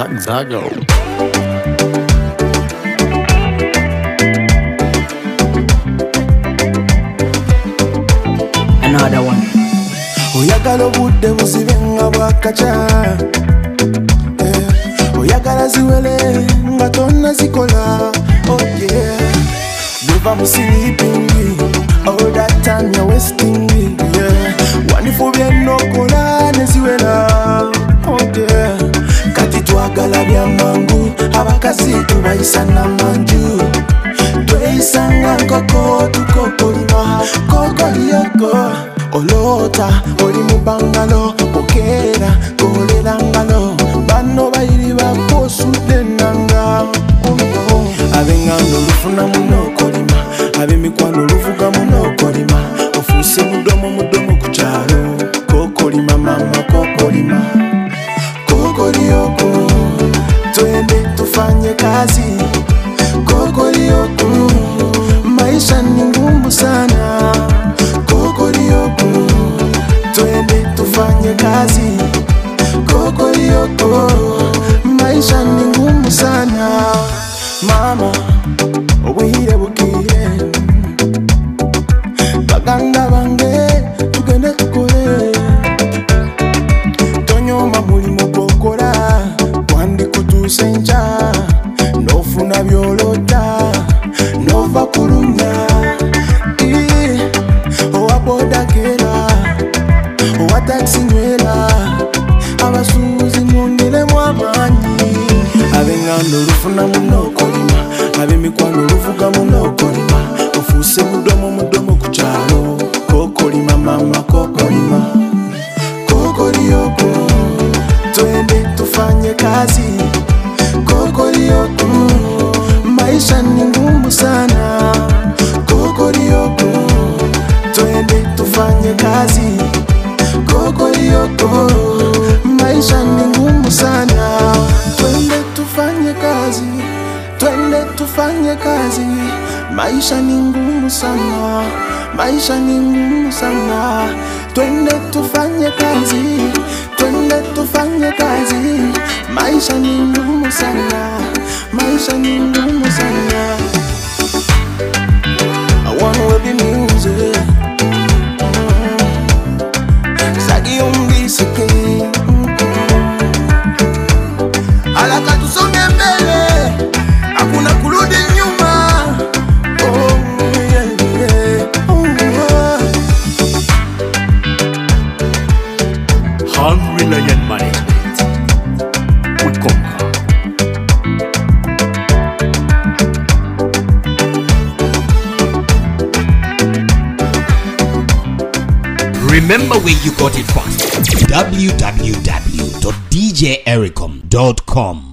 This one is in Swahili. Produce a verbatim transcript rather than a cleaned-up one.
Zag Zago. Another one. Oyagala budde buzibenga bwakacha. Yeah. Oyagala ziwele nga tonna zikola. Oh yeah. Give up sleeping. All that time you're wasting. Yeah. Wanifu byeno kola neziwela. Oh yeah. Kati twagala bya mangu abakazi tubayisa na manju. Tweisanga nkoko tukokolima kokoliyoko. Olota oli mu bangalo okera kolera ngalo bano bayiri baposudde nanga abengano lufuna muno kolima abemikwano luvuga muno kolima ofuse mudomo mudomo ku kyalo kokolima mama kokolima kokoliyoko twende tufanye kazi kokoliyoko maisha ni ngumu sana kokoliyoko twende tufanye kazi kokoliyoko maisha ni ngumu sana mama obwire bukire baganda bange tugende tukole tonyoma mulimu gwokola wandikutusenja nofuna byolota nova kulumya owabodagira owataxi nywera abasuuzi mwongere mwamanyi abengano lufuna muno kolima abemikwano luvuga muno kolima ofuse mudomo mudomo ku kyalo kokolima mama kokolima kokoliyoko twende tufanye kazi kokoliyoko maisha ni ngumu sana kokoliyoko twende tufanye kazi kokoliyoko maisha ni ngumu sana twende tufanye kazi twende tufanye kazi maisha ni ngumu sana maisha ni ngumu sana twende tufanye kazi twende tufanye kazi maisha ni ngumu sana maisha ni ngumu sana I wanna be music Zagi umbisike Alaka tusonge mbele hakuna kurudi nyuma Oh yeah yeah Oh yeah Hungry Lion Management. We conquer. Remember where you got it from. w w w dot d j ericom dot com